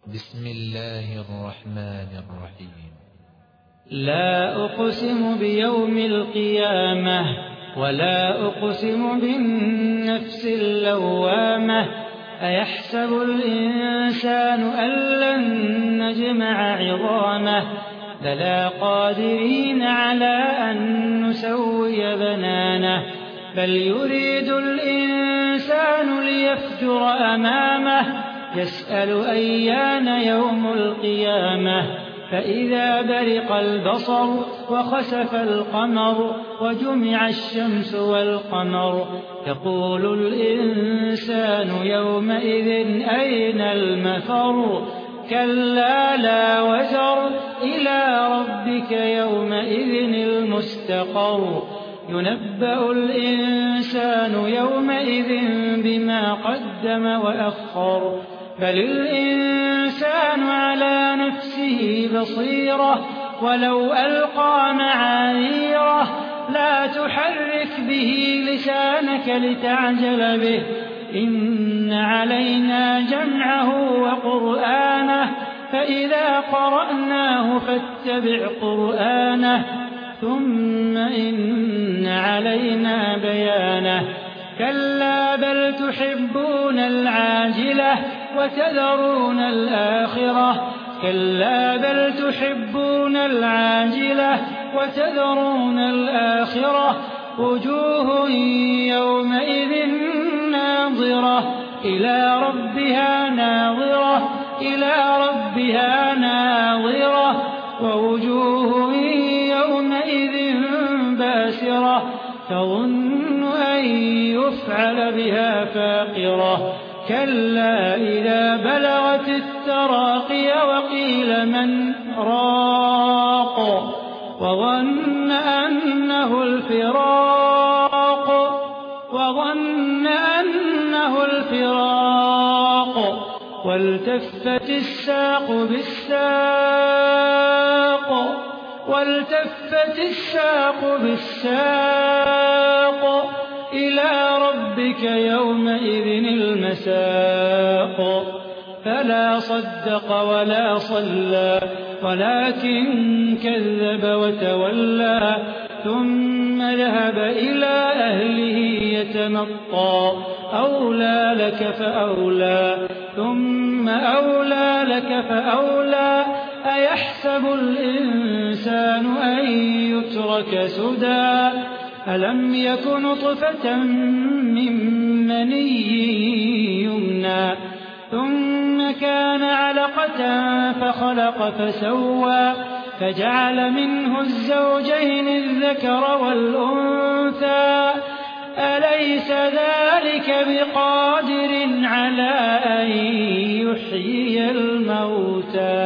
بسم الله الرحمن الرحيم. لا أقسم بيوم القيامة ولا أقسم بالنفس اللوامة أيحسب الإنسان أن لن نجمع عظامه بلى قادرين على أن نسوي بنانه بل يريد الإنسان ليفجر أمامه يسأل أيان يوم القيامة فإذا برق البصر وخسف القمر وجمع الشمس والقمر يقول الإنسان يومئذ أين المفر كلا لا وزر إلى ربك يومئذ المستقر ينبأ الإنسان يومئذ بما قدم وأخر بل الإنسان على نفسه بصيرة ولو ألقى معاذيره لا تحرك به لسانك لتعجل به إن علينا جمعه وقرآنه فإذا قرأناه فاتبع قرآنه ثم إن علينا بيانه كلا بل تحبون العاجلة وتذرون الآخرة كلا بل تحبون العاجلة وتذرون الآخرة وجوه يومئذ ناظرة إلى ربها ناظرة إلى ربها ناظرة ووجوه يومئذ باسرة تظن أن يفعل بها فاقرة كلا إذا بلغت التراقي وقيل من راق وظن أنه الفراق والتفت الساق بالساق إلى ربك يومئذ المساق فلا صدق ولا صلى ولكن كذب وتولى ثم ذهب إلى أهله يتمطى أولى لك فأولى ثم أولى لك فأولى أيحسب الإنسان أن يترك سدى ألم يك نطفة من مني يمنى ثم كان علقة فخلق فسوى فجعل منه الزوجين الذكر والأنثى أليس ذلك بقادر على أن يحيي الموتى